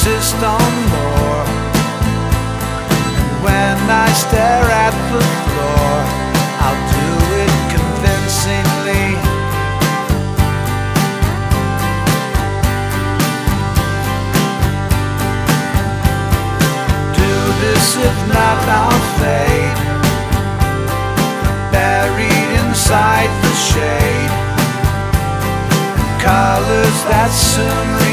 insist on more. When I stare at the floor, I'll do it convincingly. Do this, if not I'll fade, buried inside the shade. Colors that soon